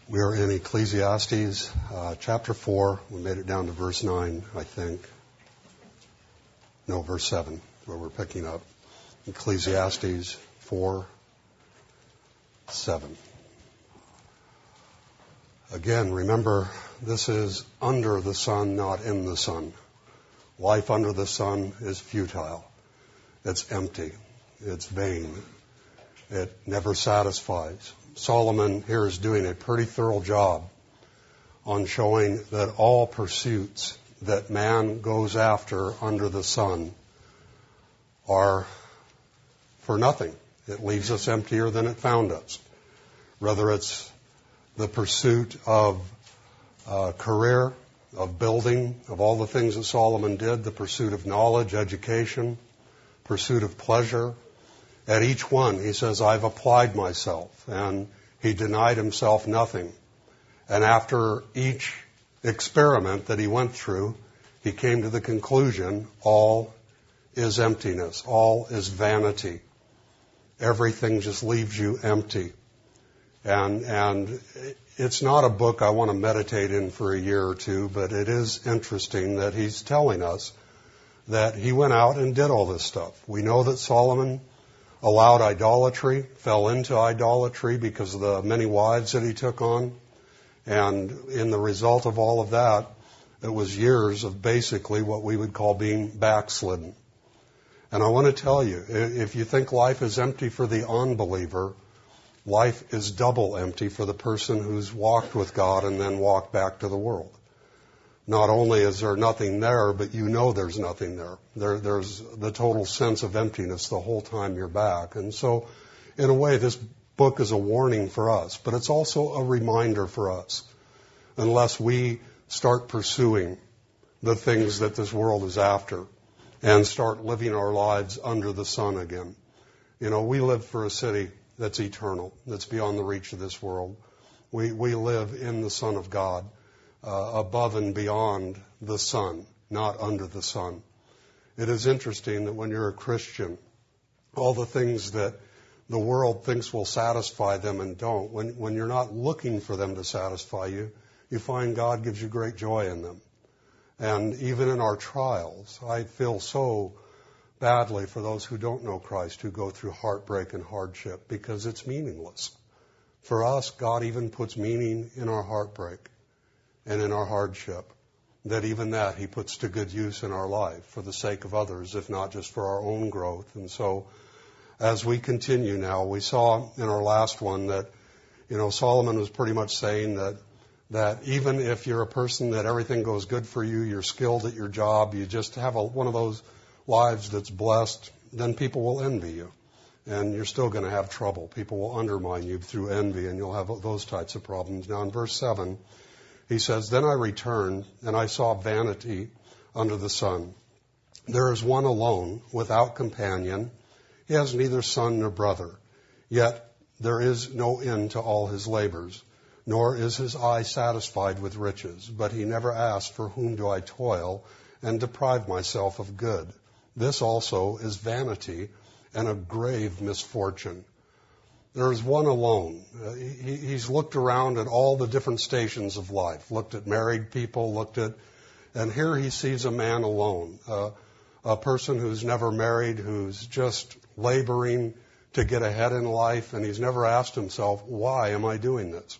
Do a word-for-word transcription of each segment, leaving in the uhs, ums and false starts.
We are in Ecclesiastes uh, chapter four. We made it down to verse nine, I think. No, verse seven, where we're picking up. Ecclesiastes four, seven. Again, remember, this is under the sun, not in the sun. Life under the sun is futile. It's empty. It's vain. It never satisfies. Solomon here is doing a pretty thorough job on showing that all pursuits that man goes after under the sun are for nothing. It leaves us emptier than it found us. Whether it's the pursuit of uh, career, of building, of all the things that Solomon did, the pursuit of knowledge, education, pursuit of pleasure. At each one, he says, I've applied myself. And he denied himself nothing. And after each experiment that he went through, he came to the conclusion, all is emptiness. All is vanity. Everything just leaves you empty. And, and it's not a book I want to meditate in for a year or two, but it is interesting that he's telling us that he went out and did all this stuff. We know that Solomon allowed idolatry, fell into idolatry because of the many wives that he took on. And in the result of all of that, it was years of basically what we would call being backslidden. And I want to tell you, if you think life is empty for the unbeliever, life is double empty for the person who's walked with God and then walked back to the world. Not only is there nothing there, but you know there's nothing there. there. There's the total sense of emptiness the whole time you're back. And so, in a way, this book is a warning for us, but it's also a reminder for us. Unless we start pursuing the things that this world is after and start living our lives under the sun again. You know, we live for a city that's eternal, that's beyond the reach of this world. We, we live in the Son of God. Uh, above and beyond the sun, not under the sun. It is interesting that when you're a Christian, all the things that the world thinks will satisfy them and don't, when, when you're not looking for them to satisfy you, you find God gives you great joy in them. And even in our trials, I feel so badly for those who don't know Christ, who go through heartbreak and hardship, because it's meaningless. For us, God even puts meaning in our heartbreak and in our hardship, that even that he puts to good use in our life for the sake of others, if not just for our own growth. And so as we continue now, we saw in our last one that, you know, Solomon was pretty much saying that that even if you're a person that everything goes good for you, you're skilled at your job, you just have a, one of those lives that's blessed, then people will envy you. And you're still going to have trouble. People will undermine you through envy, and you'll have those types of problems. Now in verse seven, he says, Then I returned, and I saw vanity under the sun. There is one alone, without companion. He has neither son nor brother. Yet there is no end to all his labors, nor is his eye satisfied with riches. But he never asked, For whom do I toil and deprive myself of good? This also is vanity and a grave misfortune. There is one alone. Uh, he, he's looked around at all the different stations of life, looked at married people, looked at, and here he sees a man alone, uh, a person who's never married, who's just laboring to get ahead in life, and he's never asked himself, why am I doing this?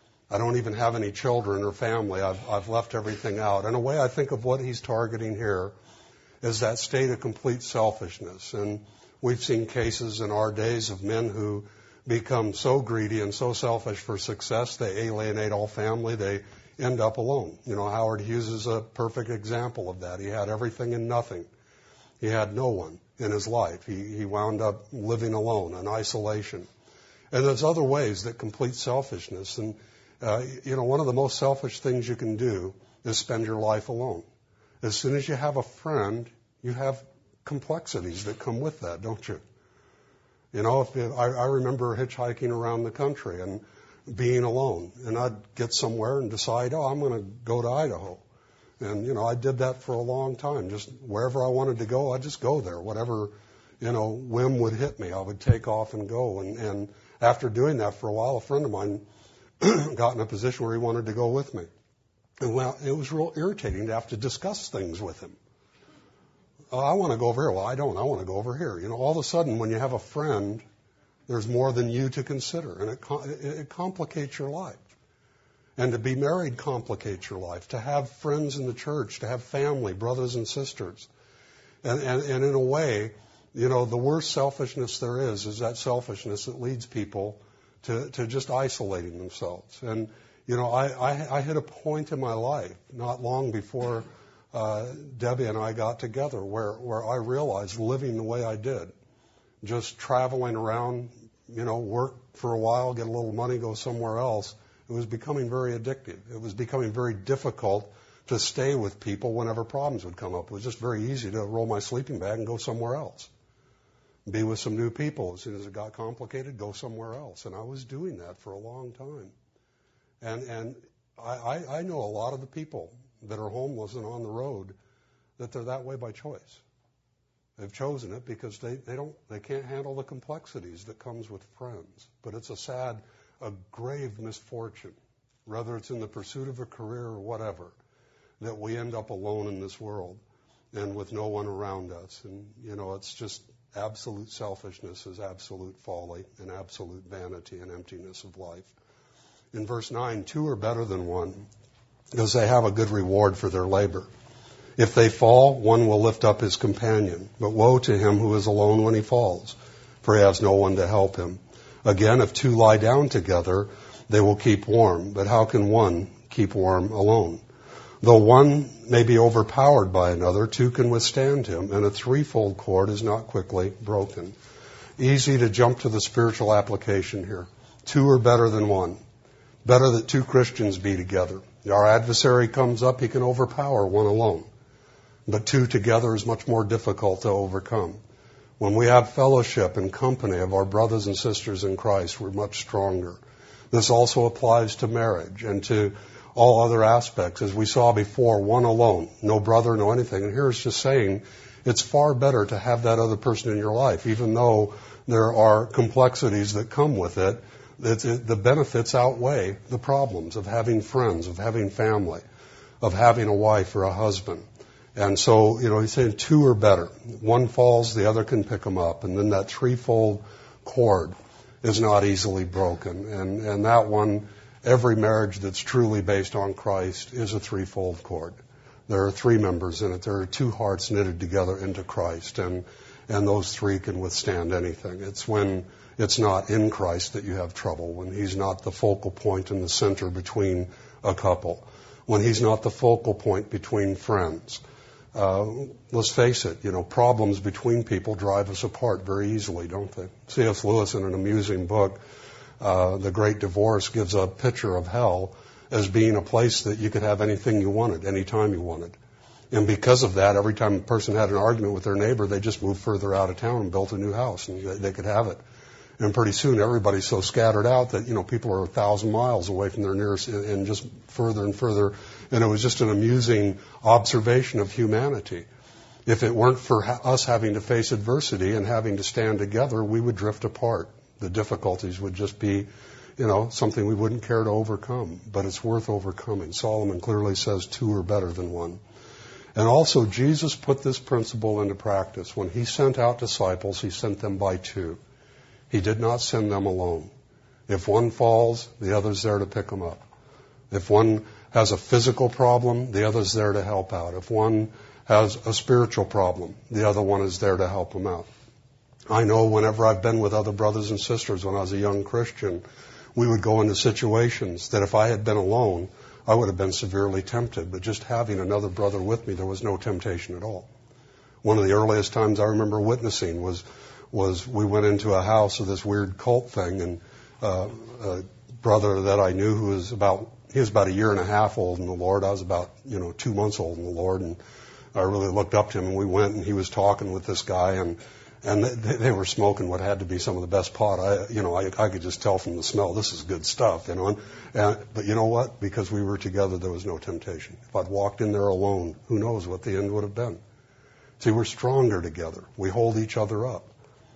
I don't even have any children or family. I've, I've left everything out. In a way, I think of what he's targeting here is that state of complete selfishness. And we've seen cases in our days of men who become so greedy and so selfish for success, they alienate all family, they end up alone. You know, Howard Hughes is a perfect example of that. He had everything and nothing. He had no one in his life. He, he wound up living alone, in isolation. And there's other ways that complete selfishness. And, uh, you know, one of the most selfish things you can do is spend your life alone. As soon as you have a friend, you have complexities that come with that, don't you? You know, if I, I remember hitchhiking around the country and being alone. And I'd get somewhere and decide, oh, I'm going to go to Idaho. And, you know, I did that for a long time. Just wherever I wanted to go, I'd just go there. Whatever, you know, whim would hit me, I would take off and go. And, and after doing that for a while, a friend of mine got in a position where he wanted to go with me. And well, it was real irritating to have to discuss things with him. Oh, I want to go over here. Well, I don't. I want to go over here. You know, all of a sudden, when you have a friend, there's more than you to consider, and it, it complicates your life. And to be married complicates your life. To have friends in the church, to have family, brothers and sisters. And, and, and in a way, you know, the worst selfishness there is is that selfishness that leads people to, to just isolating themselves. And, you know, I, I, I hit a point in my life not long before uh, Debbie and I got together where, where I realized living the way I did, just traveling around, you know, work for a while, get a little money, go somewhere else, it was becoming very addictive. It was becoming very difficult to stay with people whenever problems would come up. It was just very easy to roll my sleeping bag and go somewhere else. Be with some new people. As soon as it got complicated, go somewhere else. And I was doing that for a long time. And and I, I, I know a lot of the people that are homeless and on the road that they're that way by choice. They've chosen it because they, they don't they can't handle the complexities that comes with friends. But it's a sad, a grave misfortune, whether it's in the pursuit of a career or whatever, that we end up alone in this world and with no one around us. And, you know, it's just absolute selfishness is absolute folly and absolute vanity and emptiness of life. In verse nine, two are better than one because they have a good reward for their labor. If they fall, one will lift up his companion. But woe to him who is alone when he falls, for he has no one to help him. Again, if two lie down together, they will keep warm. But how can one keep warm alone? Though one may be overpowered by another, two can withstand him, and a threefold cord is not quickly broken. Easy to jump to the spiritual application here. Two are better than one. Better that two Christians be together. Our adversary comes up, he can overpower one alone. But two together is much more difficult to overcome. When we have fellowship and company of our brothers and sisters in Christ, we're much stronger. This also applies to marriage and to all other aspects. As we saw before, one alone, no brother, no anything. And here it's just saying it's far better to have that other person in your life, even though there are complexities that come with it. It, it the benefits outweigh the problems of having friends, of having family, of having a wife or a husband. And so, you know, he's saying two are better. One falls, the other can pick them up. And then that threefold cord is not easily broken. And, and that one, every marriage that's truly based on Christ is a threefold cord. There are three members in it. There are two hearts knitted together into Christ. And, and those three can withstand anything. It's when it's not in Christ that you have trouble, when he's not the focal point in the center between a couple, when he's not the focal point between friends. Uh, let's face it, you know, problems between people drive us apart very easily, don't they? C S Lewis, in an amusing book, uh, The Great Divorce, gives a picture of hell as being a place that you could have anything you wanted, anytime you wanted. And because of that, every time a person had an argument with their neighbor, they just moved further out of town and built a new house, and they, they could have it. And pretty soon, everybody's so scattered out that, you know, people are a thousand miles away from their nearest, and, and just further and further. And it was just an amusing observation of humanity. If it weren't for ha- us having to face adversity and having to stand together, we would drift apart. The difficulties would just be, you know, something we wouldn't care to overcome. But it's worth overcoming. Solomon clearly says two are better than one. And also, Jesus put this principle into practice. When he sent out disciples, he sent them by two. He did not send them alone. If one falls, the other's there to pick them up. If one has a physical problem, the other's there to help out. If one has a spiritual problem, the other one is there to help them out. I know whenever I've been with other brothers and sisters when I was a young Christian, we would go into situations that if I had been alone, I would have been severely tempted. But just having another brother with me, there was no temptation at all. One of the earliest times I remember witnessing was was we went into a house of this weird cult thing, and uh, a brother that I knew who was about, he was about a year and a half old in the Lord. I was about, you know, two months old in the Lord, and I really looked up to him, and we went, and he was talking with this guy, and and they, they were smoking what had to be some of the best pot. I, you know, I, I could just tell from the smell, this is good stuff, you know. And, and, but you know what? Because we were together, there was no temptation. If I'd walked in there alone, who knows what the end would have been. See, we're stronger together. We hold each other up.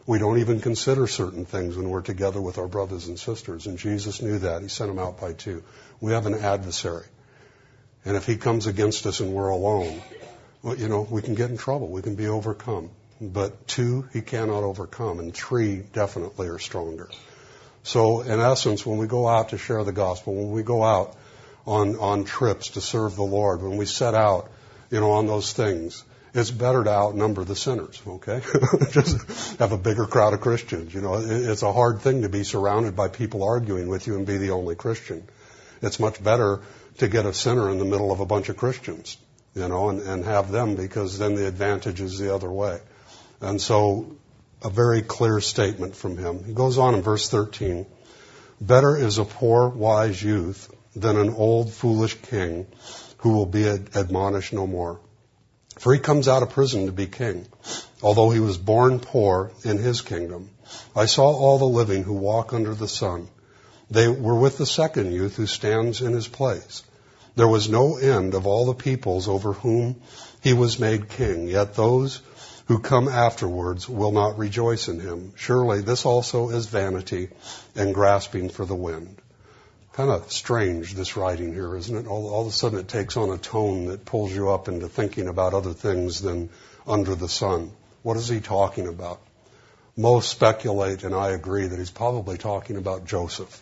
We don't even consider certain things when we're together with our brothers and sisters. And Jesus knew that. He sent them out by two. We have an adversary. And if he comes against us and we're alone, well, you know, we can get in trouble. We can be overcome. But two, he cannot overcome. And three definitely are stronger. So in essence, when we go out to share the gospel, when we go out on, on trips to serve the Lord, when we set out, you know, on those things, it's better to outnumber the sinners, okay? Just have a bigger crowd of Christians. You know, it's a hard thing to be surrounded by people arguing with you and be the only Christian. It's much better to get a sinner in the middle of a bunch of Christians, you know, and, and have them, because then the advantage is the other way. And so a very clear statement from him. He goes on in verse thirteen, better is a poor, wise youth than an old, foolish king who will be ad- admonished no more. For he comes out of prison to be king, although he was born poor in his kingdom. I saw all the living who walk under the sun. They were with the second youth who stands in his place. There was no end of all the peoples over whom he was made king, yet those who come afterwards will not rejoice in him. Surely this also is vanity and grasping for the wind. Kind of strange, this writing here, isn't it? All, all of a sudden it takes on a tone that pulls you up into thinking about other things than under the sun. What is he talking about? Most speculate, and I agree, that he's probably talking about Joseph,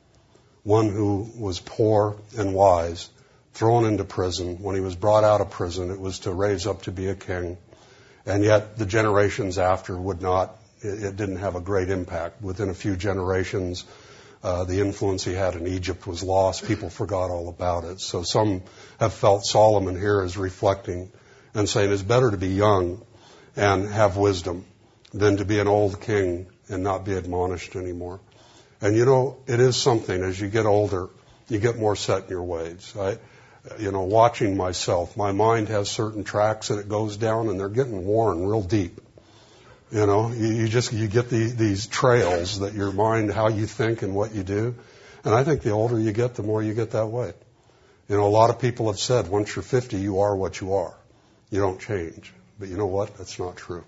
one who was poor and wise, thrown into prison. When he was brought out of prison, it was to raise up to be a king. And yet the generations after would not, it, it didn't have a great impact. Within a few generations, Uh, the influence he had in Egypt was lost. People forgot all about it. So some have felt Solomon here is reflecting and saying it's better to be young and have wisdom than to be an old king and not be admonished anymore. And you know, it is something. As you get older, you get more set in your ways. I, you know, watching myself, my mind has certain tracks that it goes down, and they're getting worn real deep. You know, you, you just, you get the, these trails that your mind, how you think and what you do. And I think the older you get, the more you get that way. You know, a lot of people have said, once you're fifty, you are what you are. You don't change. But you know what? That's not true.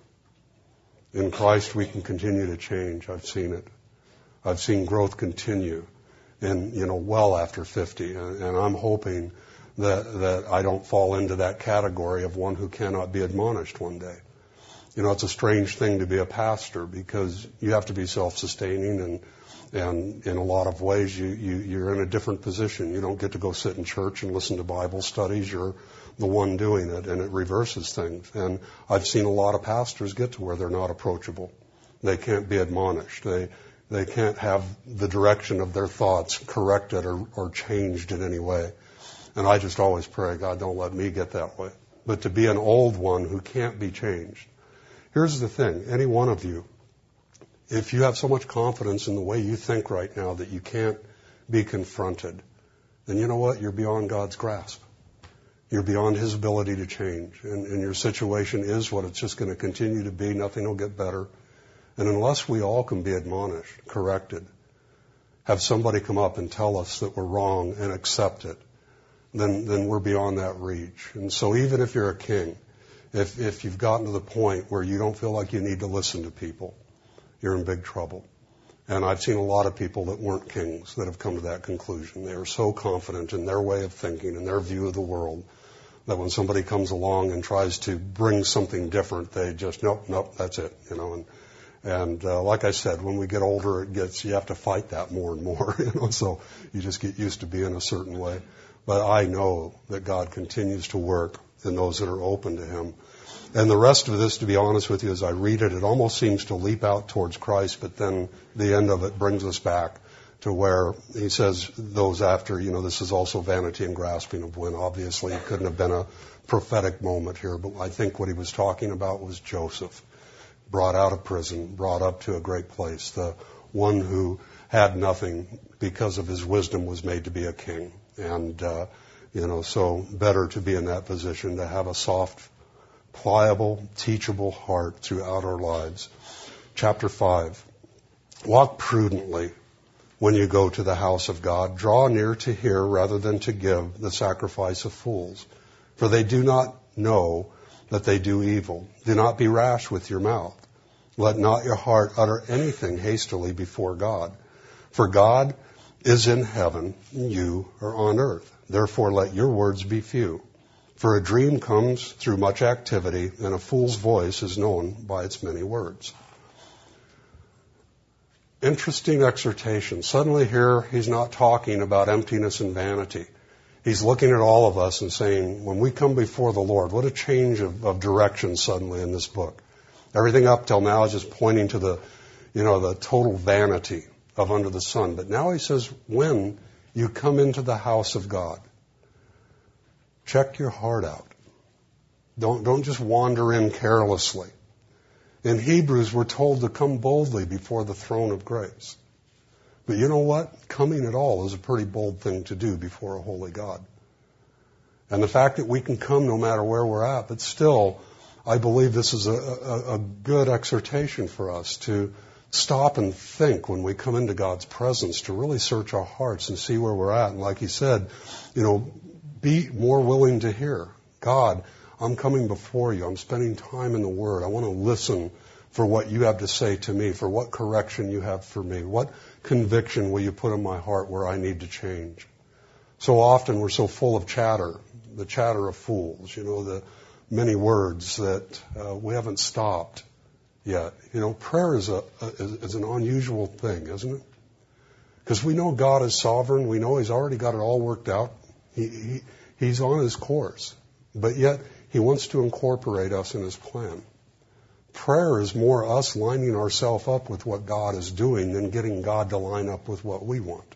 In Christ, we can continue to change. I've seen it. I've seen growth continue in, you know, well after fifty. And, and I'm hoping that, that I don't fall into that category of one who cannot be admonished one day. You know, it's a strange thing to be a pastor, because you have to be self-sustaining, and and in a lot of ways you, you, you're in a different position. You don't get to go sit in church and listen to Bible studies. You're the one doing it, and it reverses things. And I've seen a lot of pastors get to where they're not approachable. They can't be admonished. They they can't have the direction of their thoughts corrected or, or changed in any way. And I just always pray, God, don't let me get that way. But to be an old one who can't be changed. Here's the thing, any one of you, if you have so much confidence in the way you think right now that you can't be confronted, then you know what? You're beyond God's grasp. You're beyond his ability to change. And, and your situation is what it's just going to continue to be. Nothing will get better. And unless we all can be admonished, corrected, have somebody come up and tell us that we're wrong and accept it, then, then we're beyond that reach. And so even if you're a king, If, if you've gotten to the point where you don't feel like you need to listen to people, you're in big trouble. And I've seen a lot of people that weren't kings that have come to that conclusion. They are so confident in their way of thinking and their view of the world that when somebody comes along and tries to bring something different, they just, nope, nope, that's it, you know. And, and uh, like I said, when we get older, it gets, you have to fight that more and more, you know, so you just get used to being a certain way. But I know that God continues to work in those that are open to him. And the rest of this, to be honest with you, as I read it, it almost seems to leap out towards Christ, but then the end of it brings us back to where he says those after, you know, this is also vanity and grasping of wind. Obviously, it couldn't have been a prophetic moment here, but I think what he was talking about was Joseph, brought out of prison, brought up to a great place, the one who had nothing because of his wisdom was made to be a king. And, uh, you know, so better to be in that position, to have a soft, pliable, teachable heart throughout our lives. Chapter five. Walk prudently when you go to the house of God. Draw near to hear rather than to give the sacrifice of fools. For they do not know that they do evil. Do not be rash with your mouth. Let not your heart utter anything hastily before God. For God is in heaven, and you are on earth. Therefore let your words be few. For a dream comes through much activity, and a fool's voice is known by its many words. Interesting exhortation. Suddenly here he's not talking about emptiness and vanity. He's looking at all of us and saying, when we come before the Lord, what a change of, of direction suddenly in this book. Everything up till now is just pointing to the, you know, the total vanity of under the sun. But now he says, when you come into the house of God, check your heart out. Don't, don't just wander in carelessly. In Hebrews, we're told to come boldly before the throne of grace. But you know what? Coming at all is a pretty bold thing to do before a holy God. And the fact that we can come no matter where we're at, but still, I believe this is a, a, a good exhortation for us to stop and think when we come into God's presence, to really search our hearts and see where we're at. And like he said, you know, be more willing to hear. God, I'm coming before you. I'm spending time in the Word. I want to listen for what you have to say to me, for what correction you have for me. What conviction will you put in my heart where I need to change? So often we're so full of chatter, the chatter of fools, you know, the many words that uh, we haven't stopped yet. You know, prayer is, a, a, is an unusual thing, isn't it? Because we know God is sovereign. We know He's already got it all worked out. He, he, he's on His course. But yet, He wants to incorporate us in His plan. Prayer is more us lining ourselves up with what God is doing than getting God to line up with what we want.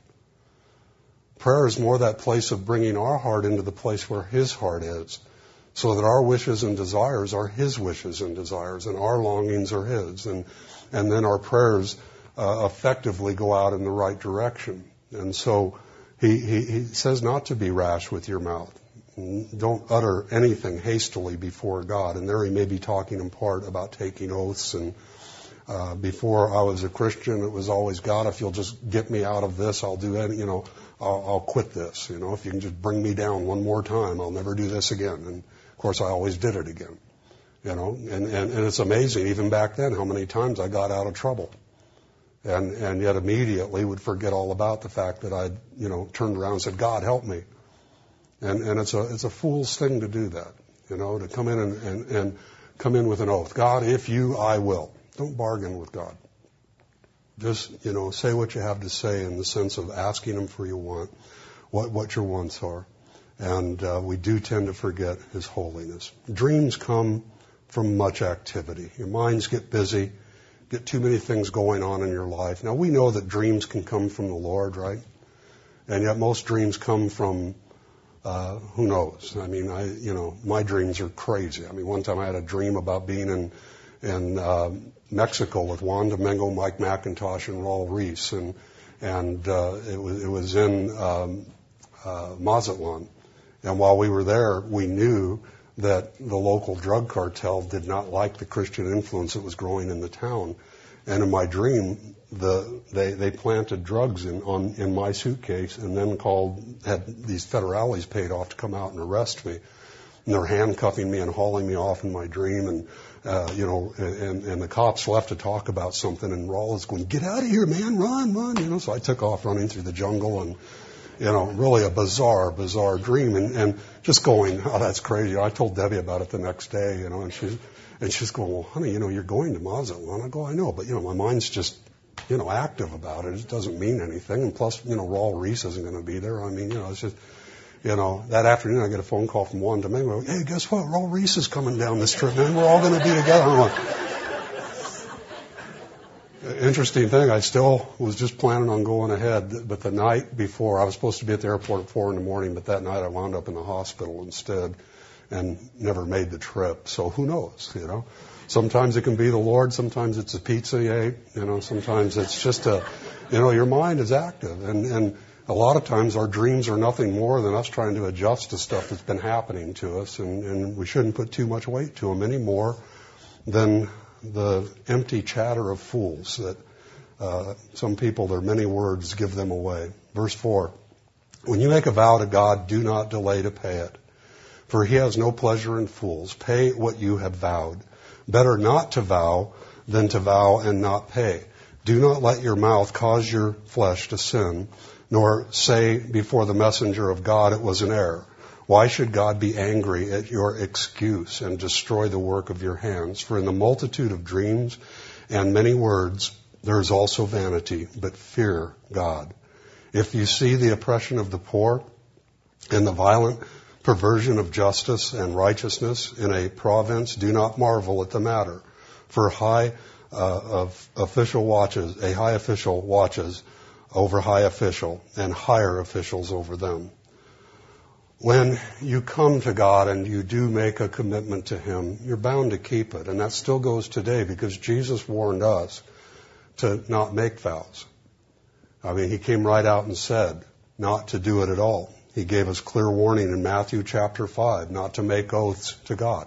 Prayer is more that place of bringing our heart into the place where His heart is, so that our wishes and desires are His wishes and desires, and our longings are His. And, and then our prayers uh, effectively go out in the right direction. And so he, he, he says not to be rash with your mouth. Don't utter anything hastily before God. And there he may be talking in part about taking oaths. And uh, before I was a Christian, it was always, God, if you'll just get me out of this, I'll do any, you know, I'll, I'll quit this. You know, if you can just bring me down one more time, I'll never do this again. And of course, I always did it again. You know, and, and, and it's amazing, even back then, how many times I got out of trouble. And, and yet immediately would forget all about the fact that I'd, you know, turned around and said, God, help me. And, and it's a, it's a fool's thing to do that, you know, to come in and, and, and come in with an oath. God, if you, I will. Don't bargain with God. Just, you know, say what you have to say in the sense of asking Him for your want, what, what your wants are. And uh, we do tend to forget His holiness. Dreams come from much activity. Your minds get busy, get too many things going on in your life. Now, we know that dreams can come from the Lord, right? And yet most dreams come from Uh, who knows? I mean, I, you know, my dreams are crazy. I mean, one time I had a dream about being in, in, uh, Mexico with Juan Domingo, Mike McIntosh, and Raul Reese. And, and, uh, it was, it was in, um, uh, Mazatlan. And while we were there, we knew that the local drug cartel did not like the Christian influence that was growing in the town. And in my dream, the, they, they planted drugs in, on, in my suitcase and then called, had these federales paid off to come out and arrest me. And they're handcuffing me and hauling me off in my dream. And, uh, you know, and, and the cops left to talk about something. And Raul is going, get out of here, man, run, run. You know, so I took off running through the jungle and, you know, really a bizarre, bizarre dream. And, and just going, oh, that's crazy. I told Debbie about it the next day, you know, and she's, and she's going, well, honey, you know, you're going to Mazatlan. I go, I know, but, you know, my mind's just, you know, active about it. It doesn't mean anything. And plus, you know, Raul Reese isn't going to be there. I mean, you know, it's just, you know, that afternoon I get a phone call from Juan Domingo. Hey, guess what? Raul Reese is coming down this trip, man. We're all going to be together. I'm like, interesting thing, I still was just planning on going ahead, but the night before, I was supposed to be at the airport at four in the morning, but that night I wound up in the hospital instead and never made the trip. So who knows, you know? Sometimes it can be the Lord, sometimes it's a pizza you ate, you know, sometimes it's just a, you know, your mind is active. And, and a lot of times our dreams are nothing more than us trying to adjust to stuff that's been happening to us, and, and we shouldn't put too much weight to them any more than the empty chatter of fools that uh, some people, their many words give them away. Verse four, when you make a vow to God, do not delay to pay it, for He has no pleasure in fools. Pay what you have vowed. Better not to vow than to vow and not pay. Do not let your mouth cause your flesh to sin, nor say before the messenger of God it was an error. Why should God be angry at your excuse and destroy the work of your hands? For in the multitude of dreams and many words there is also vanity, but fear God. If you see the oppression of the poor and the violent perversion of justice and righteousness in a province, do not marvel at the matter. For high uh, of official watches, a high official watches over high official, and higher officials over them. When you come to God and you do make a commitment to Him, you're bound to keep it. And that still goes today because Jesus warned us to not make vows. I mean, He came right out and said not to do it at all. He gave us clear warning in Matthew chapter five, not to make oaths to God,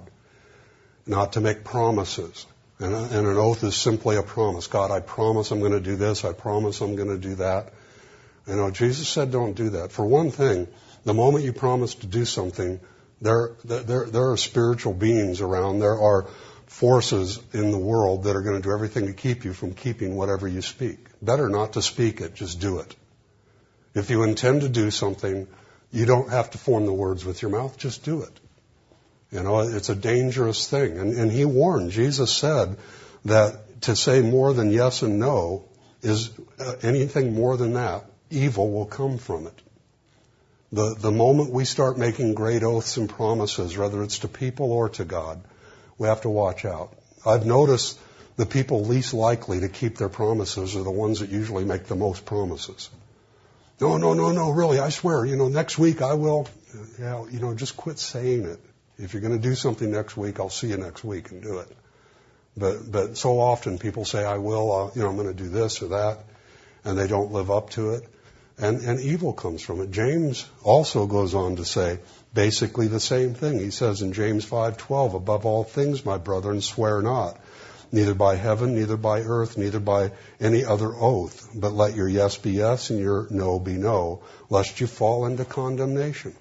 not to make promises. And, and an oath is simply a promise. God, I promise I'm going to do this. I promise I'm going to do that. You know, Jesus said don't do that. For one thing, the moment you promise to do something, there, there, there are spiritual beings around. There are forces in the world that are going to do everything to keep you from keeping whatever you speak. Better not to speak it, just do it. If you intend to do something, you don't have to form the words with your mouth, just do it. You know, it's a dangerous thing. And, and He warned, Jesus said that to say more than yes and no is uh, anything more than that, evil will come from it. The, the moment we start making great oaths and promises, whether it's to people or to God, we have to watch out. I've noticed the people least likely to keep their promises are the ones that usually make the most promises. No, no, no, no, really, I swear, you know, next week I will, yeah, you know, just quit saying it. If you're going to do something next week, I'll see you next week and do it. But, but so often people say, I will, uh, you know, I'm going to do this or that, and they don't live up to it. And, and evil comes from it. James also goes on to say basically the same thing. He says in James five twelve, above all things, my brethren, swear not, neither by heaven, neither by earth, neither by any other oath, but let your yes be yes and your no be no, lest you fall into condemnation.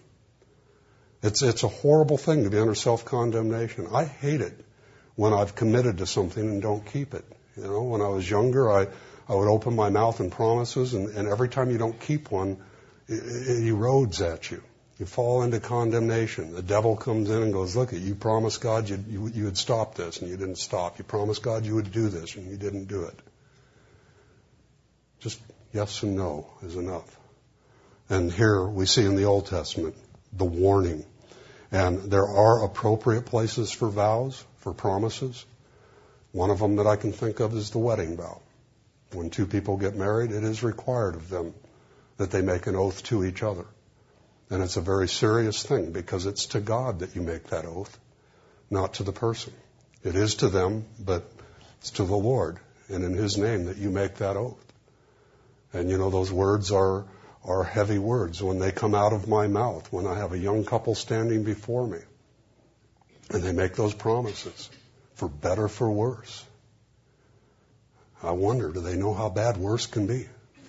It's, it's a horrible thing to be under self-condemnation. I hate it when I've committed to something and don't keep it. You know, when I was younger, I, I would open my mouth in promises, and, and every time you don't keep one, it, it erodes at you. You fall into condemnation. The devil comes in and goes, look, you promised God you, you, you would stop this, and you didn't stop. You promised God you would do this, and you didn't do it. Just yes and no is enough. And here we see in the Old Testament the warning. And there are appropriate places for vows, for promises. One of them that I can think of is the wedding vow. When two people get married, it is required of them that they make an oath to each other. And it's a very serious thing because it's to God that you make that oath, not to the person. It is to them, but it's to the Lord, and in His name that you make that oath. And you know, those words are, are heavy words when they come out of my mouth, when I have a young couple standing before me, and they make those promises, for better, for worse. I wonder, do they know how bad worse can be?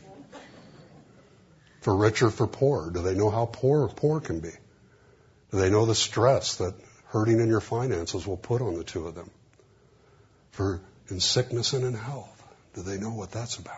For richer, for poor. Do they know how poor poor can be? Do they know the stress that hurting in your finances will put on the two of them? For in sickness and in health, do they know what that's about?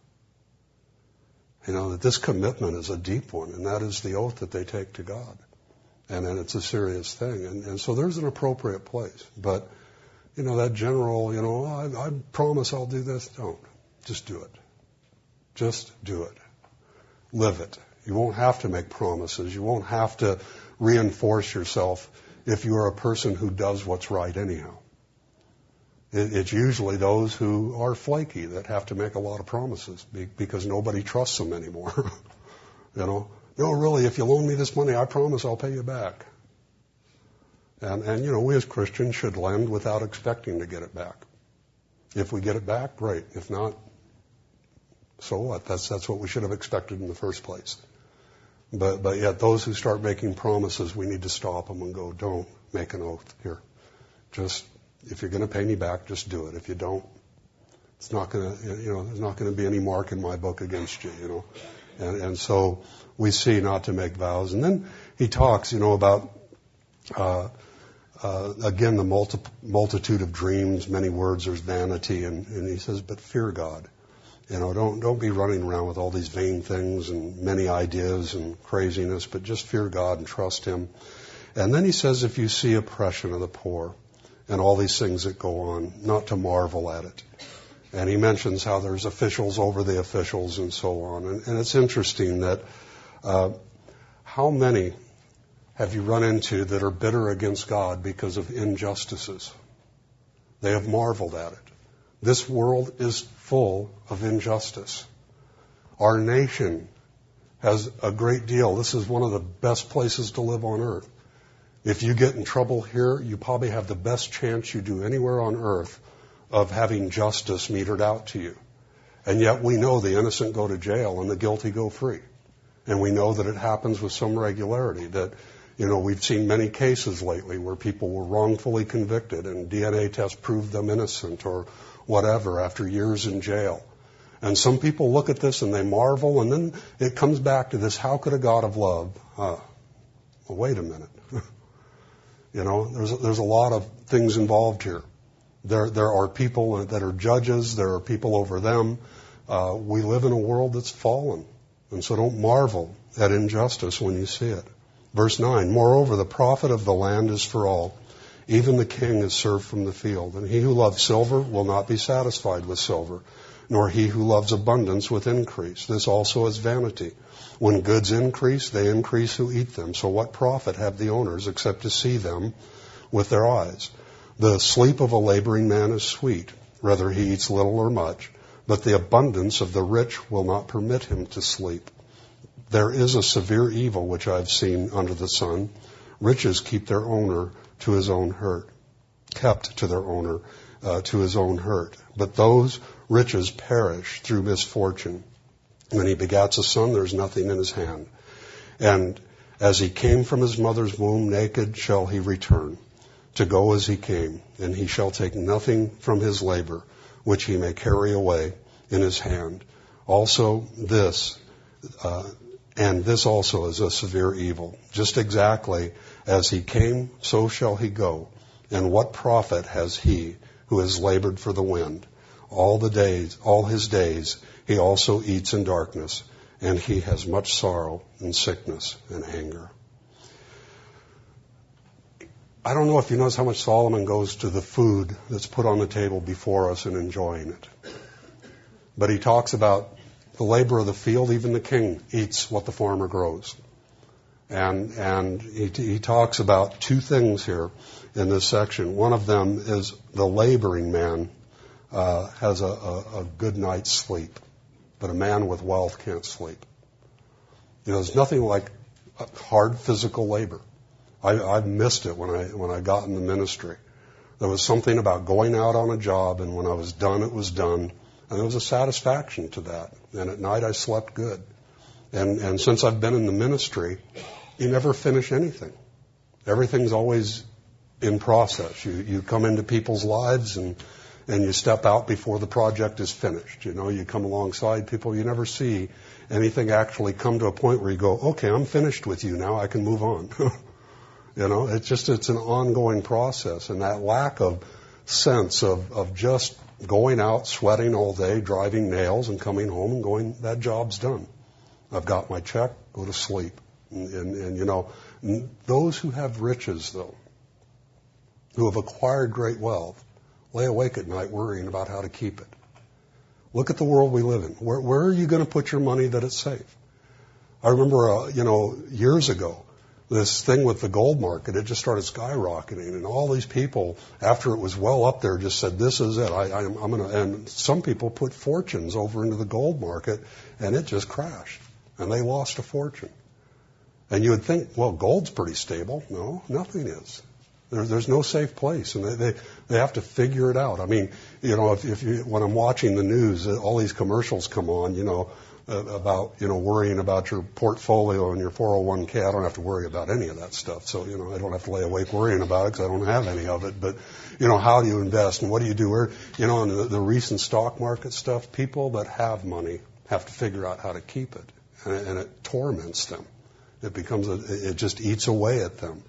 You know, that this commitment is a deep one, and that is the oath that they take to God. And then it's a serious thing. And, and so there's an appropriate place. But, you know, that general, you know, I, I promise I'll do this. Don't. Just do it. Just do it. Live it. You won't have to make promises. You won't have to reinforce yourself if you are a person who does what's right anyhow. It, it's usually those who are flaky that have to make a lot of promises because nobody trusts them anymore. You know, no, really, if you loan me this money, I promise I'll pay you back. And, and, you know, we as Christians should lend without expecting to get it back. If we get it back, great. If not, so what? That's, that's what we should have expected in the first place. But, but yet those who start making promises, we need to stop them and go, don't make an oath here. Just, if you're going to pay me back, just do it. If you don't, it's not going to, you know, there's not going to be any mark in my book against you, you know. And, and so we see not to make vows. And then he talks, you know, about, uh, uh, again, the multi- multitude of dreams, many words, there's vanity. And, and he says, but fear God. You know, don't don't be running around with all these vain things and many ideas and craziness, but just fear God and trust Him. And then he says, if you see oppression of the poor and all these things that go on, not to marvel at it. And he mentions how there's officials over the officials and so on. And, and it's interesting that uh, how many have you run into that are bitter against God because of injustices? They have marveled at it. This world is full of injustice. Our nation has a great deal. This is one of the best places to live on earth. If you get in trouble here, you probably have the best chance you do anywhere on earth of having justice meted out to you. And yet we know the innocent go to jail and the guilty go free. And we know that it happens with some regularity. That, you know, we've seen many cases lately where people were wrongfully convicted and D N A tests proved them innocent or whatever after years in jail. And some people look at this and they marvel, and then it comes back to this, how could a God of love? Uh, well, wait a minute. You know, there's a, there's a lot of things involved here. There there are people that are judges. There are people over them. Uh, we live in a world that's fallen. And so don't marvel at injustice when you see it. Verse nine, moreover, the profit of the land is for all. Even the king is served from the field. And he who loves silver will not be satisfied with silver, nor he who loves abundance with increase. This also is vanity. When goods increase, they increase who eat them. So what profit have the owners except to see them with their eyes? The sleep of a laboring man is sweet, whether he eats little or much, but the abundance of the rich will not permit him to sleep. There is a severe evil which I have seen under the sun. Riches keep their owner to his own hurt, kept to their owner uh, to his own hurt. But those riches perish through misfortune. When he begats a son, there's nothing in his hand. And as he came from his mother's womb, naked shall he return, to go as he came, and he shall take nothing from his labor, which he may carry away in his hand. Also this, uh, and this also is a severe evil. Just exactly as he came, so shall he go. And what profit has he who has labored for the wind? All the days, all his days, he also eats in darkness, and he has much sorrow and sickness and anger. I don't know if you notice how much Solomon goes to the food that's put on the table before us and enjoying it. But he talks about the labor of the field. Even the king eats what the farmer grows. And, and he, he talks about two things here in this section. One of them is the laboring man uh, has a, a, a good night's sleep, but a man with wealth can't sleep. You know, there's nothing like hard physical labor. I, I've missed it when I when I got in the ministry. There was something about going out on a job, and when I was done, it was done, and there was a satisfaction to that. And at night, I slept good. And and since I've been in the ministry, you never finish anything. Everything's always in process. You you come into people's lives and and you step out before the project is finished. You know, you come alongside people. You never see anything actually come to a point where you go, okay, I'm finished with you now. I can move on. You know, it's just, it's an ongoing process. And that lack of sense of, of just going out, sweating all day, driving nails, and coming home and going, that job's done. I've got my check, go to sleep. And, and, and you know, those who have riches, though, who have acquired great wealth, lay awake at night worrying about how to keep it. Look at the world we live in. Where, where are you going to put your money that it's safe? I remember, uh, you know, years ago, this thing with the gold market, it just started skyrocketing. And all these people, after it was well up there, just said, this is it. I, I'm, I'm going to, and some people put fortunes over into the gold market, and it just crashed. And they lost a fortune. And you would think, well, gold's pretty stable. No, nothing is. There, there's no safe place, and they, they they have to figure it out. I mean, you know, if, if you, when I'm watching the news, all these commercials come on, you know, uh, about, you know, worrying about your portfolio and your four oh one k. I don't have to worry about any of that stuff. So, you know, I don't have to lay awake worrying about it because I don't have any of it. But, you know, how do you invest and what do you do? Where, you know, in the, the recent stock market stuff, people that have money have to figure out how to keep it, and, and it torments them. It becomes a, it just eats away at them.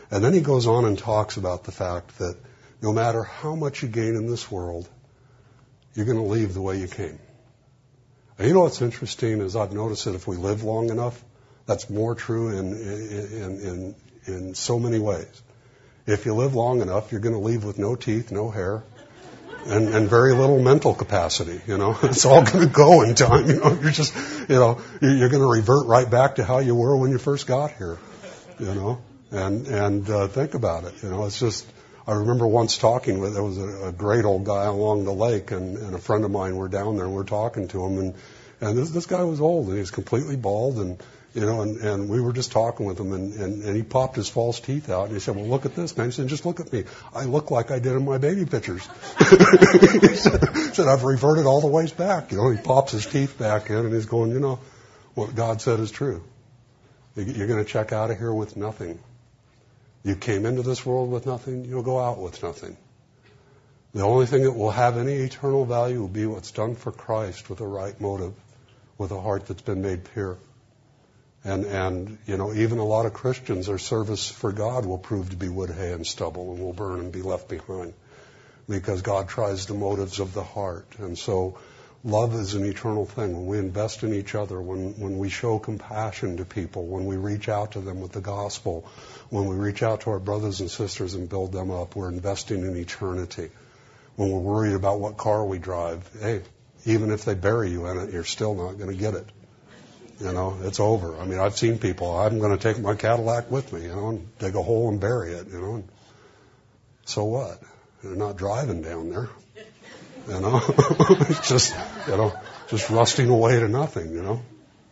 And then he goes on and talks about the fact that no matter how much you gain in this world, you're going to leave the way you came. And you know what's interesting is I've noticed that if we live long enough, that's more true in, in, in, in so many ways. If you live long enough, you're going to leave with no teeth, no hair, and, and very little mental capacity. You know, it's all going to go in time. You know, you're just, you know, you're going to revert right back to how you were when you first got here. You know, and and uh, think about it. You know, it's just. I remember once talking with there was a, a great old guy along the lake, and, and a friend of mine were down there. and We're talking to him, and and this this guy was old, and he was completely bald, and you know, and, and we were just talking with him, and, and, and he popped his false teeth out, and he said, "Well, look at this, man." He said, "Just look at me. I look like I did in my baby pictures." He said, said, "I've reverted all the ways back." You know, he pops his teeth back in, and he's going, "You know, what God said is true. You're going to check out of here with nothing. You came into this world with nothing. You'll go out with nothing. The only thing that will have any eternal value will be what's done for Christ with a right motive, with a heart that's been made pure." And, and, you know, even a lot of Christians, their service for God will prove to be wood, hay, and stubble, and will burn and be left behind. Because God tries the motives of the heart. And so love is an eternal thing. When we invest in each other, when, when we show compassion to people, when we reach out to them with the gospel, when we reach out to our brothers and sisters and build them up, we're investing in eternity. When we're worried about what car we drive, hey, even if they bury you in it, you're still not going to get it. You know, it's over. I mean, I've seen people, I'm going to take my Cadillac with me, you know, and dig a hole and bury it, you know. And so what? They're not driving down there, you know. It's just, you know, just rusting away to nothing, you know.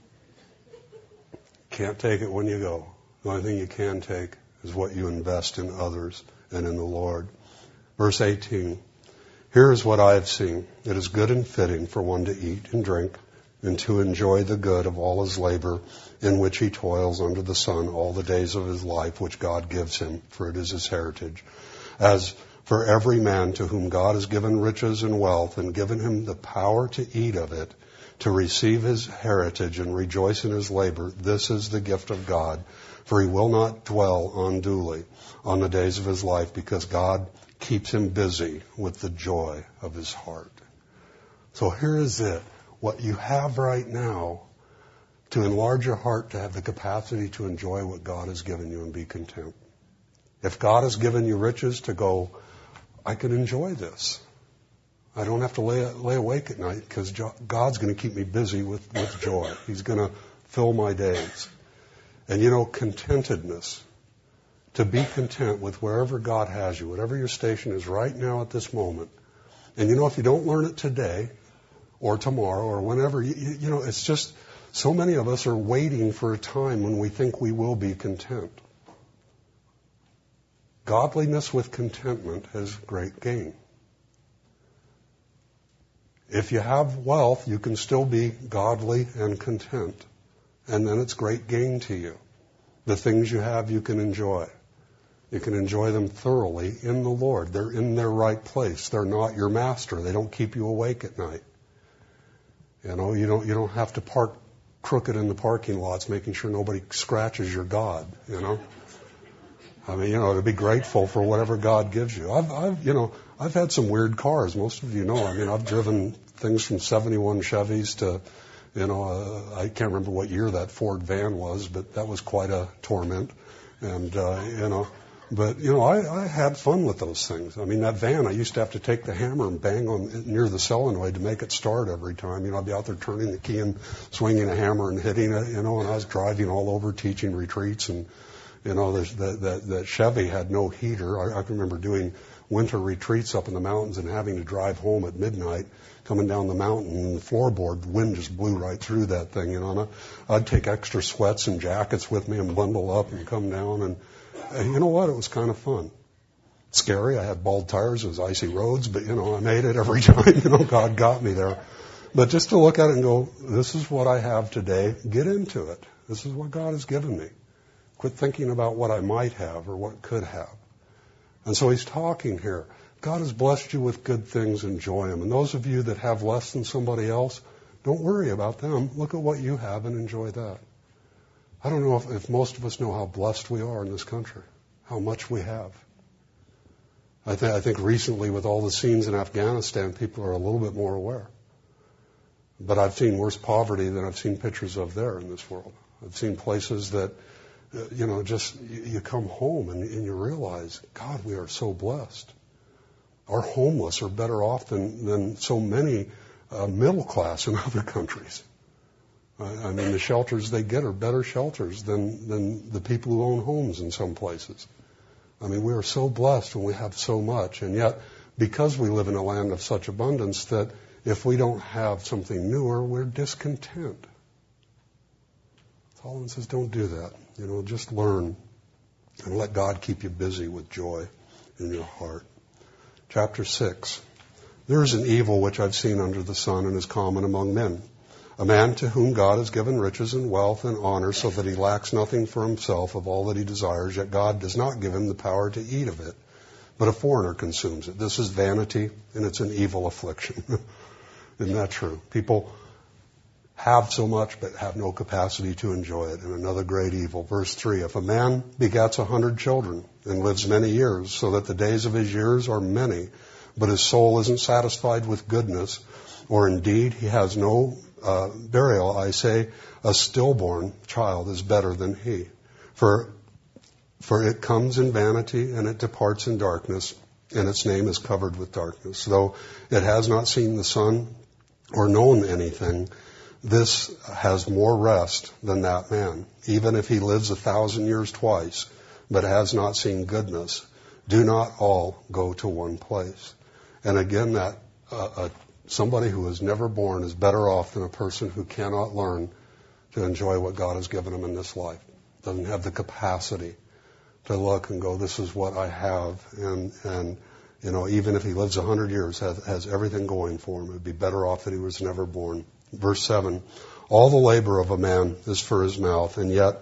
Can't take it when you go. The only thing you can take is what you invest in others and in the Lord. Verse eighteen, "Here is what I have seen. It is good and fitting for one to eat and drink, and to enjoy the good of all his labor in which he toils under the sun all the days of his life which God gives him, for it is his heritage. As for every man to whom God has given riches and wealth and given him the power to eat of it, to receive his heritage and rejoice in his labor, this is the gift of God. For he will not dwell unduly on the days of his life, because God keeps him busy with the joy of his heart." So here is it. What you have right now, to enlarge your heart, to have the capacity to enjoy what God has given you and be content. If God has given you riches, to go, I can enjoy this. I don't have to lay, lay awake at night, because God's going to keep me busy with, with joy. He's going to fill my days. And you know, contentedness, to be content with wherever God has you, whatever your station is right now at this moment. And you know, if you don't learn it today, or tomorrow, or whenever, you, you know, it's just, so many of us are waiting for a time when we think we will be content. Godliness with contentment has great gain. If you have wealth, you can still be godly and content. And then it's great gain to you. The things you have, you can enjoy. You can enjoy them thoroughly in the Lord. They're in their right place. They're not your master. They don't keep you awake at night. You know, you don't, you don't have to park crooked in the parking lots making sure nobody scratches your God, you know. I mean, you know, to be grateful for whatever God gives you. I've, I've, you know, I've had some weird cars. Most of you know. I mean, I've driven things from seventy-one Chevys to, you know, uh, I can't remember what year that Ford van was, but that was quite a torment. And, uh, you know, but, you know, I, I had fun with those things. I mean, that van, I used to have to take the hammer and bang on near the solenoid to make it start every time. You know, I'd be out there turning the key and swinging a hammer and hitting it, you know, and I was driving all over teaching retreats. And, you know, the, the, the Chevy had no heater. I, I can remember doing winter retreats up in the mountains and having to drive home at midnight, coming down the mountain, and the floorboard, the wind just blew right through that thing, you know. And I, I'd take extra sweats and jackets with me and bundle up and come down. And you know what? It was kind of fun. Scary. I had bald tires. It was icy roads, but, you know, I made it every time. You know, God got me there. But just to look at it and go, this is what I have today. Get into it. This is what God has given me. Quit thinking about what I might have or what could have. And so he's talking here. God has blessed you with good things. Enjoy them. And those of you that have less than somebody else, don't worry about them. Look at what you have and enjoy that. I don't know if, if most of us know how blessed we are in this country. how much we have. I, th- I think recently with all the scenes in Afghanistan, people are a little bit more aware. But I've seen worse poverty than I've seen pictures of there in this world. I've seen places that, uh, you know, just you, you come home and, and you realize, God, we are so blessed. Our homeless are better off than, than so many uh, middle class in other countries. I, I mean, the shelters they get are better shelters than, than the people who own homes in some places. I mean, we are so blessed when we have so much. And yet, because we live in a land of such abundance, that if we don't have something newer, we're discontent. Solomon says, don't do that. You know, just learn and let God keep you busy with joy in your heart. Chapter six. There is an evil which I've seen under the sun and is common among men. A man to whom God has given riches and wealth and honor so that he lacks nothing for himself of all that he desires, yet God does not give him the power to eat of it, but a foreigner consumes it. This is vanity, and it's an evil affliction. Isn't that true? People have so much but have no capacity to enjoy it. And another great evil. Verse three, if a man begets a hundred children and lives many years, so that the days of his years are many, but his soul isn't satisfied with goodness, or indeed he has no uh, burial, I say, a stillborn child is better than he. For, for it comes in vanity and it departs in darkness, and its name is covered with darkness. Though it has not seen the sun or known anything, this has more rest than that man. Even if he lives a thousand years twice, but has not seen goodness, do not all go to one place. And again, that uh, uh, somebody who is never born is better off than a person who cannot learn to enjoy what God has given him in this life. Doesn't have the capacity to look and go, this is what I have. And, and you know, even if he lives a hundred years, has, has everything going for him. It would be better off that he was never born. Verse seven, all the labor of a man is for his mouth, and yet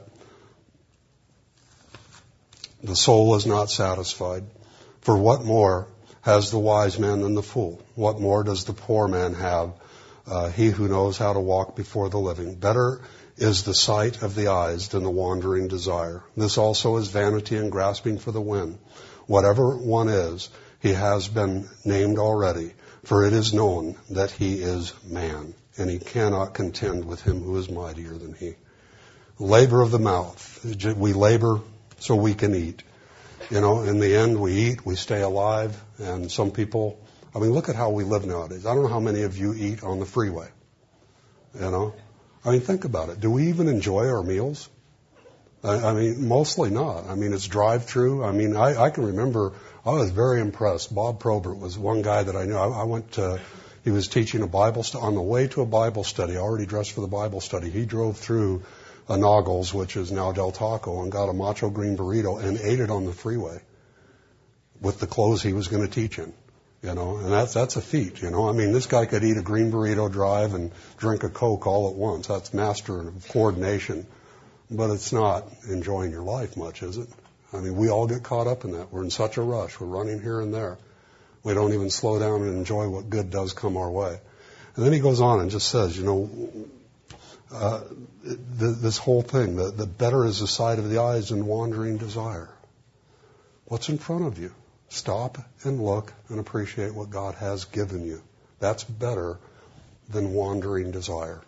the soul is not satisfied. For what more has the wise man than the fool? What more does the poor man have, uh, he who knows how to walk before the living? Better is the sight of the eyes than the wandering desire. This also is vanity and grasping for the wind. Whatever one is, he has been named already, for it is known that he is man, and he cannot contend with him who is mightier than he. Labor of the mouth. We labor so we can eat. You know, in the end, we eat, we stay alive, and some people, I mean, look at how we live nowadays. I don't know how many of you eat on the freeway. You know? I mean, think about it. Do we even enjoy our meals? I, I mean, mostly not. I mean, it's drive-through. I mean, I, I can remember, I was very impressed. Bob Probert was one guy that I knew. I, I went to, he was teaching a Bible study. On the way to a Bible study, already dressed for the Bible study, he drove through a Noggles, which is now Del Taco, and got a Macho Green burrito and ate it on the freeway with the clothes he was going to teach in. You know, and that's that's a feat. You know, I mean, this guy could eat a green burrito, drive, and drink a Coke all at once. That's master of coordination. But it's not enjoying your life much, is it? I mean, we all get caught up in that. We're in such a rush. We're running here and there. We don't even slow down and enjoy what good does come our way. And then he goes on and just says, you know, uh, th- this whole thing, the, the better is the sight of the eyes than wandering desire. What's in front of you? Stop and look and appreciate what God has given you. That's better than wandering desire.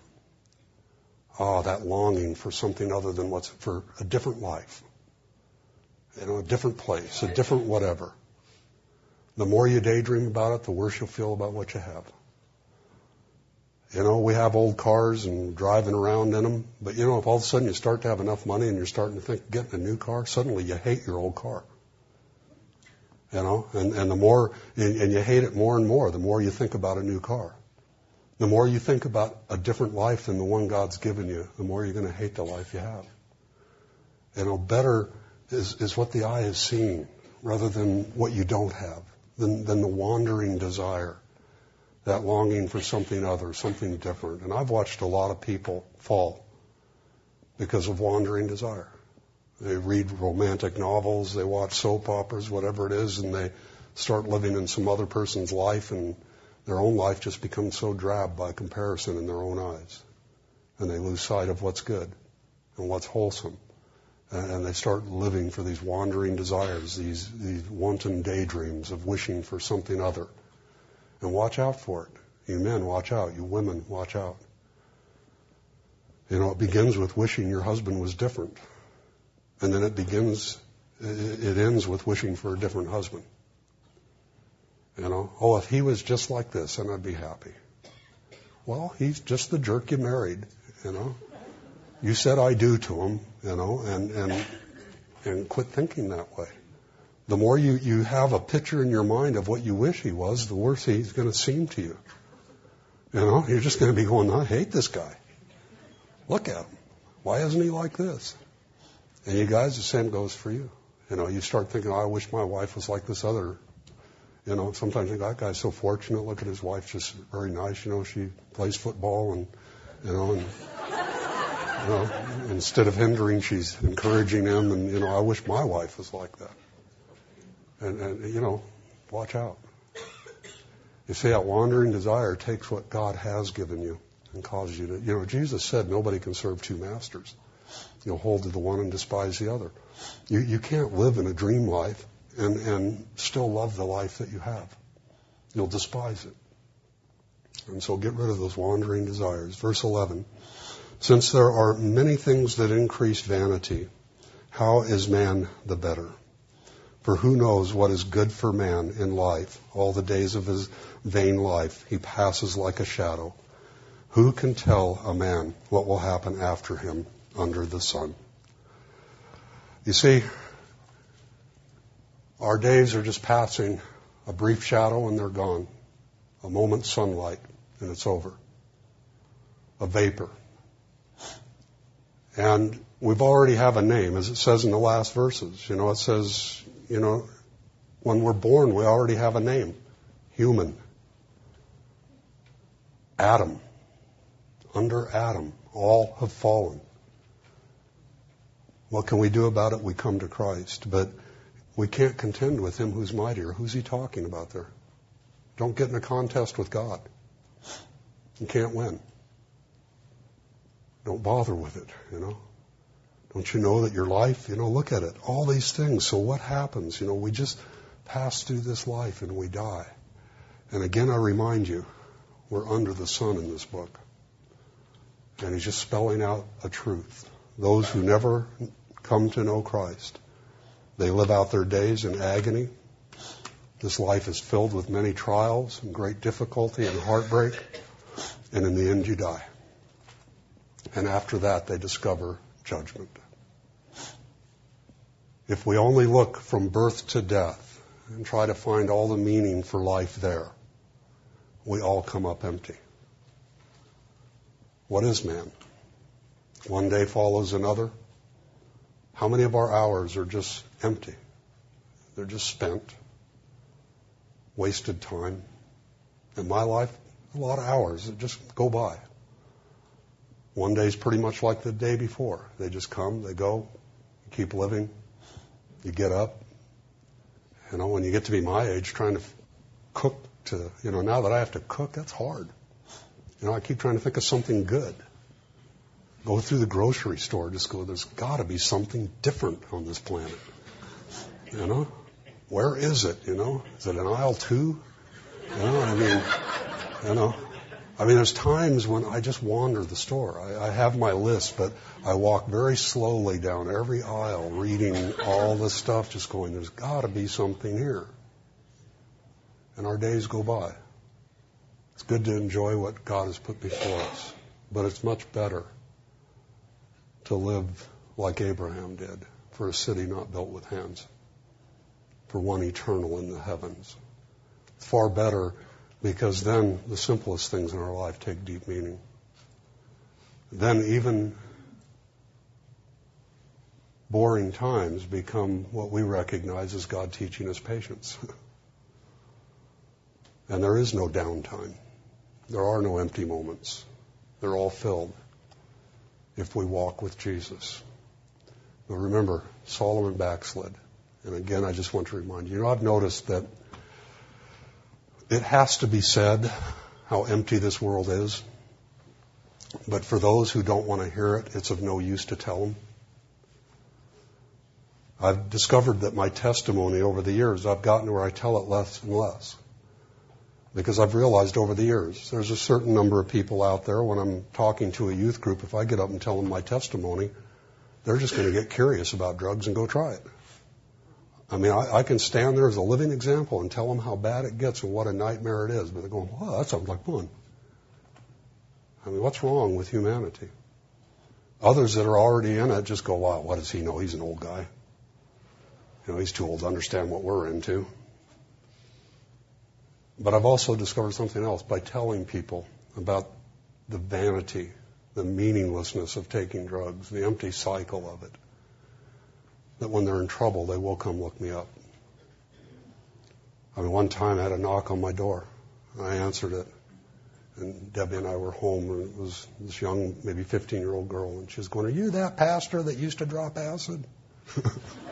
Ah, that longing for something other than what's for a different life. You know, a different place, a different whatever. The more you daydream about it, the worse you'll feel about what you have. You know, we have old cars and driving around in them, but you know, if all of a sudden you start to have enough money and you're starting to think getting a new car, suddenly you hate your old car. You know, and, and the more, and, and you hate it more and more, the more you think about a new car. The more you think about a different life than the one God's given you, the more you're going to hate the life you have. You know, better is, is what the eye has seen rather than what you don't have, than, than the wandering desire, that longing for something other, something different. And I've watched a lot of people fall because of wandering desire. They read romantic novels, they watch soap operas, whatever it is, and they start living in some other person's life, and their own life just becomes so drab by comparison in their own eyes. And they lose sight of what's good and what's wholesome And they start living for these wandering desires, these, these wanton daydreams of wishing for something other. And watch out for it. You men, watch out. You women, watch out. You know, it begins with wishing your husband was different. And then it begins, it ends with wishing for a different husband. You know, oh, if he was just like this, then I'd be happy. Well, he's just the jerk you married, you know. You said I do to him, you know, and, and, and quit thinking that way. The more you, you have a picture in your mind of what you wish he was, the worse he's going to seem to you. You know, you're just going to be going, I hate this guy. Look at him. Why isn't he like this? And you guys, the same goes for you. You know, you start thinking, oh, I wish my wife was like this other. You know, sometimes you think, that guy's so fortunate. Look at his wife, just very nice. You know, she plays football and, you know, and, you know, instead of hindering, she's encouraging him. And, you know, I wish my wife was like that. And, and you know, watch out. You see, that wandering desire takes what God has given you and causes you to, you know, Jesus said nobody can serve two masters. You'll hold to the one and despise the other. You, you can't live in a dream life and, and still love the life that you have. You'll despise it. And so get rid of those wandering desires. Verse eleven, since there are many things that increase vanity, how is man the better? For who knows what is good for man in life? All the days of his vain life he passes like a shadow. Who can tell a man what will happen after him under the sun? You see, our days are just passing, a brief shadow and they're gone. A moment's sunlight and it's over. A vapor. And we've already have a name, as it says in the last verses. You know, it says, you know, when we're born, we already have a name. Human. Adam. Under Adam, all have fallen. What can we do about it? We come to Christ. But we can't contend with him who's mightier. Who's he talking about there? Don't get in a contest with God. You can't win. Don't bother with it, you know. Don't you know that your life, you know, look at it. All these things. So what happens? You know, we just pass through this life and we die. And again, I remind you, we're under the sun in this book. And he's just spelling out a truth. Those who never come to know Christ, they live out their days in agony. This life is filled with many trials and great difficulty and heartbreak. And in the end, you die. And after that, they discover judgment. If we only look from birth to death and try to find all the meaning for life there, we all come up empty. What is man? One day follows another. How many of our hours are just empty? They're just spent. Wasted time. In my life, a lot of hours that just go by. One day's pretty much like the day before. They just come, they go, you keep living, you get up. You know, when you get to be my age, trying to cook to, you know, now that I have to cook, that's hard. You know, I keep trying to think of something good. Go through the grocery store, just go, there's got to be something different on this planet. You know? Where is it, you know? Is it in aisle two? You know, I mean, you know. I mean, there's times when I just wander the store. I, I have my list, but I walk very slowly down every aisle, reading all this stuff, just going, there's got to be something here. And our days go by. It's good to enjoy what God has put before us, but it's much better to live like Abraham did, for a city not built with hands, for one eternal in the heavens. It's far better, because then the simplest things in our life take deep meaning. Then even boring times become what we recognize as God teaching us patience. And there is no downtime. There are no empty moments. They're all filled if we walk with Jesus. But remember, Solomon backslid. And again, I just want to remind you, you know, I've noticed that it has to be said how empty this world is. But for those who don't want to hear it, it's of no use to tell them. I've discovered that my testimony over the years, I've gotten to where I tell it less and less. Because I've realized over the years, there's a certain number of people out there, when I'm talking to a youth group, if I get up and tell them my testimony, they're just going to get curious about drugs and go try it. I mean, I, I can stand there as a living example and tell them how bad it gets and what a nightmare it is. But they're going, wow, that sounds like fun. I mean, what's wrong with humanity? Others that are already in it just go, wow, what does he know? He's an old guy. You know, he's too old to understand what we're into. But I've also discovered something else by telling people about the vanity, the meaninglessness of taking drugs, the empty cycle of it. That when they're in trouble, they will come look me up. I mean, one time I had a knock on my door. I answered it. And Debbie and I were home, and it was this young, maybe fifteen-year-old girl, and she was going, are you that pastor that used to drop acid? I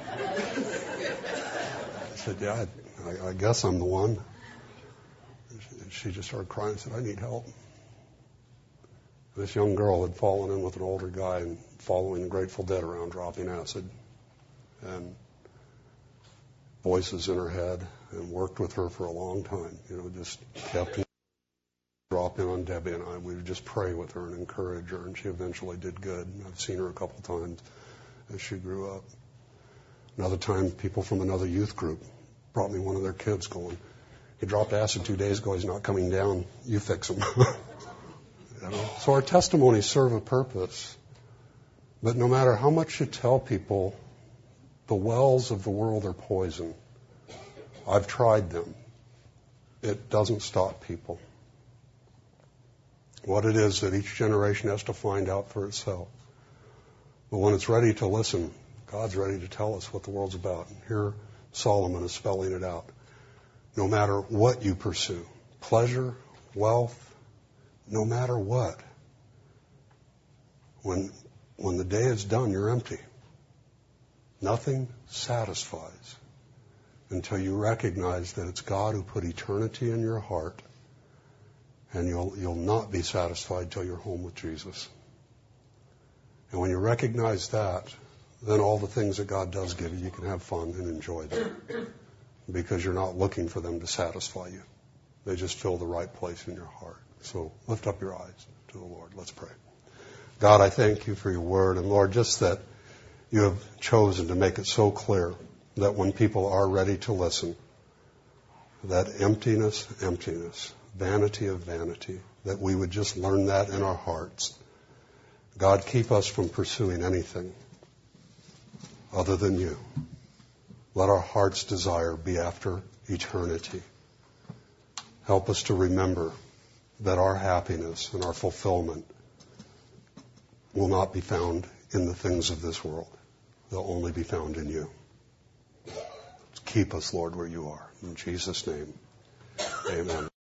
said, yeah, I, I guess I'm the one. And she just started crying and said, I need help. This young girl had fallen in with an older guy and following the Grateful Dead around dropping acid. And voices in her head, and worked with her for a long time. You know, just kept drop in on Debbie and I. We would just pray with her and encourage her, and she eventually did good. I've seen her a couple times as she grew up. Another time, people from another youth group brought me one of their kids going, he dropped acid two days ago, he's not coming down, you fix him. You know? So our testimonies serve a purpose. But no matter how much you tell people, the wells of the world are poison. I've tried them. It doesn't stop people. What it is that each generation has to find out for itself. But when it's ready to listen, God's ready to tell us what the world's about. And here Solomon is spelling it out. No matter what you pursue, pleasure, wealth, no matter what, when when the day is done, you're empty. Nothing satisfies until you recognize that it's God who put eternity in your heart, and you'll you'll not be satisfied till you're home with Jesus. And when you recognize that, then all the things that God does give you, you can have fun and enjoy them, because you're not looking for them to satisfy you. They just fill the right place in your heart. So lift up your eyes to the Lord. Let's pray. God, I thank you for your word, and Lord, just that you have chosen to make it so clear that when people are ready to listen, that emptiness, emptiness, vanity of vanity, that we would just learn that in our hearts. God, keep us from pursuing anything other than you. Let our heart's desire be after eternity. Help us to remember that our happiness and our fulfillment will not be found in the things of this world. They'll only be found in you. Keep us, Lord, where you are. In Jesus' name, amen.